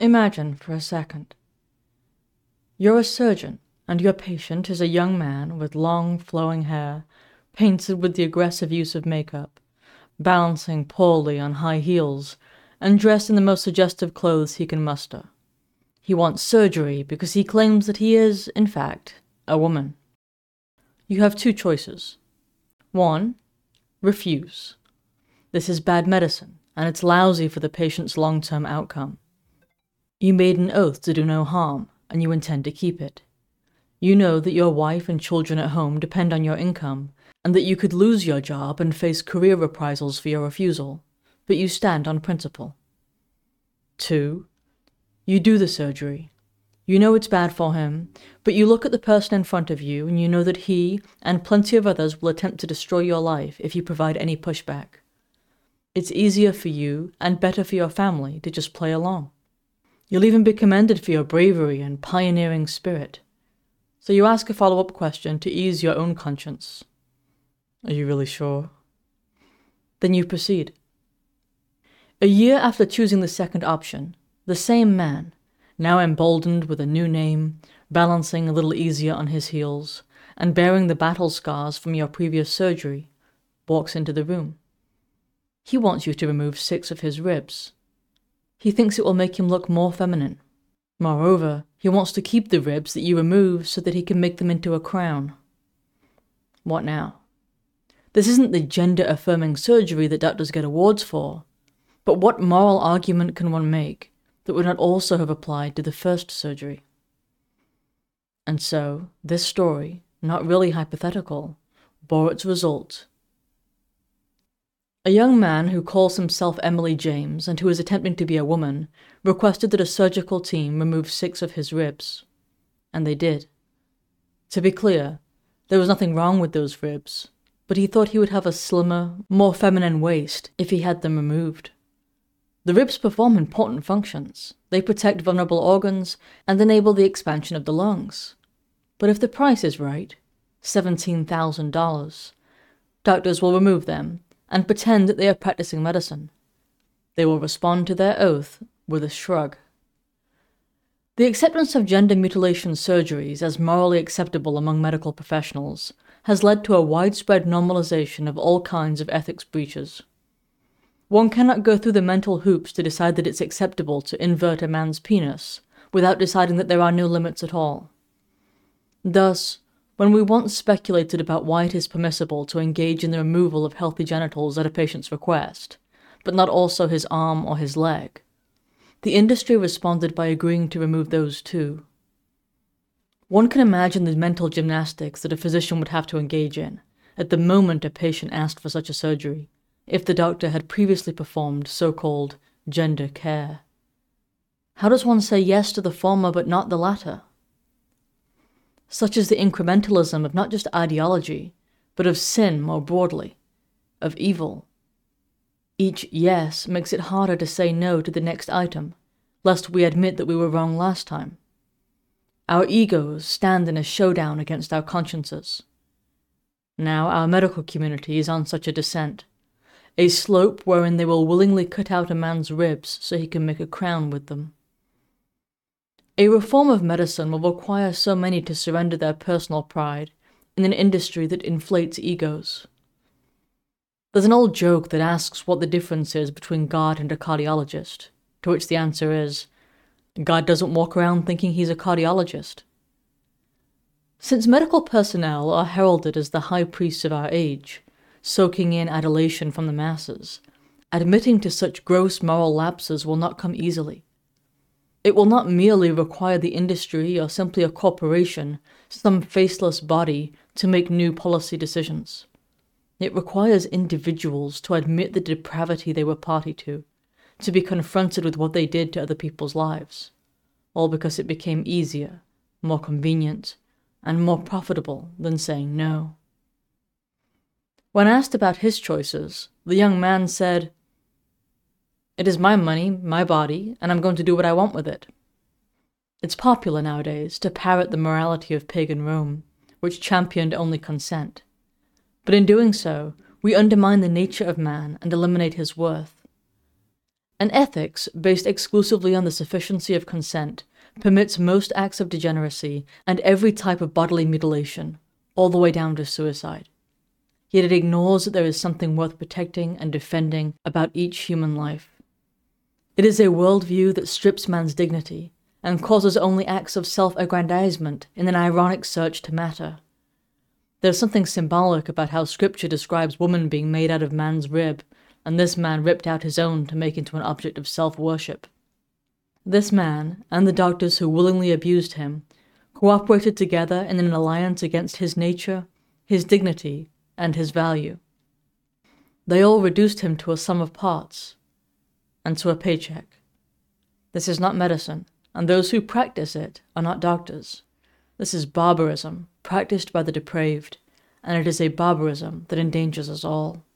Imagine for a second. You're a surgeon, and your patient is a young man with long, flowing hair, painted with the aggressive use of makeup, balancing poorly on high heels, and dressed in the most suggestive clothes he can muster. He wants surgery because he claims that he is, in fact, a woman. You have two choices. 1. Refuse. This is bad medicine, and it's lousy for the patient's long-term outcome. You made an oath to do no harm, and you intend to keep it. You know that your wife and children at home depend on your income, and that you could lose your job and face career reprisals for your refusal, but you stand on principle. 2. You do the surgery. You know it's bad for him, but you look at the person in front of you and you know that he and plenty of others will attempt to destroy your life if you provide any pushback. It's easier for you and better for your family to just play along. You'll even be commended for your bravery and pioneering spirit. So you ask a follow-up question to ease your own conscience. Are you really sure? Then you proceed. A year after choosing the second option, the same man, now emboldened with a new name, balancing a little easier on his heels, and bearing the battle scars from your previous surgery, walks into the room. He wants you to remove 6 of his ribs. He thinks it will make him look more feminine. Moreover, he wants to keep the ribs that you remove so that he can make them into a crown. What now? This isn't the gender-affirming surgery that doctors get awards for, but what moral argument can one make that would not also have applied to the first surgery? And so, this story, not really hypothetical, bore its result. A young man who calls himself Emily James and who is attempting to be a woman requested that a surgical team remove 6 of his ribs. And they did. To be clear, there was nothing wrong with those ribs, but he thought he would have a slimmer, more feminine waist if he had them removed. The ribs perform important functions. They protect vulnerable organs and enable the expansion of the lungs. But if the price is right, $17,000, doctors will remove them and pretend that they are practicing medicine. They will respond to their oath with a shrug. The acceptance of gender mutilation surgeries as morally acceptable among medical professionals has led to a widespread normalization of all kinds of ethics breaches. One cannot go through the mental hoops to decide that it's acceptable to invert a man's penis without deciding that there are no limits at all. Thus, when we once speculated about why it is permissible to engage in the removal of healthy genitals at a patient's request, but not also his arm or his leg, the industry responded by agreeing to remove those too. One can imagine the mental gymnastics that a physician would have to engage in at the moment a patient asked for such a surgery, if the doctor had previously performed so-called gender care. How does one say yes to the former but not the latter? Such is the incrementalism of not just ideology, but of sin more broadly, of evil. Each yes makes it harder to say no to the next item, lest we admit that we were wrong last time. Our egos stand in a showdown against our consciences. Now our medical community is on such a descent, a slope wherein they will willingly cut out a man's ribs so he can make a crown with them. A reform of medicine will require so many to surrender their personal pride in an industry that inflates egos. There's an old joke that asks what the difference is between God and a cardiologist, to which the answer is, God doesn't walk around thinking he's a cardiologist. Since medical personnel are heralded as the high priests of our age, soaking in adulation from the masses, admitting to such gross moral lapses will not come easily. It will not merely require the industry or simply a corporation, some faceless body, to make new policy decisions. It requires individuals to admit the depravity they were party to be confronted with what they did to other people's lives, all because it became easier, more convenient, and more profitable than saying no. When asked about his choices, the young man said, "It is my money, my body, and I'm going to do what I want with it." It's popular nowadays to parrot the morality of pagan Rome, which championed only consent. But in doing so, we undermine the nature of man and eliminate his worth. An ethics based exclusively on the sufficiency of consent permits most acts of degeneracy and every type of bodily mutilation, all the way down to suicide. Yet it ignores that there is something worth protecting and defending about each human life. It is a worldview that strips man's dignity and causes only acts of self-aggrandizement in an ironic search to matter. There's something symbolic about how Scripture describes woman being made out of man's rib, and this man ripped out his own to make into an object of self-worship. This man, and the doctors who willingly abused him, cooperated together in an alliance against his nature, his dignity, and his value. They all reduced him to a sum of parts, and to a paycheck. This is not medicine, and those who practice it are not doctors. This is barbarism, practiced by the depraved, and it is a barbarism that endangers us all.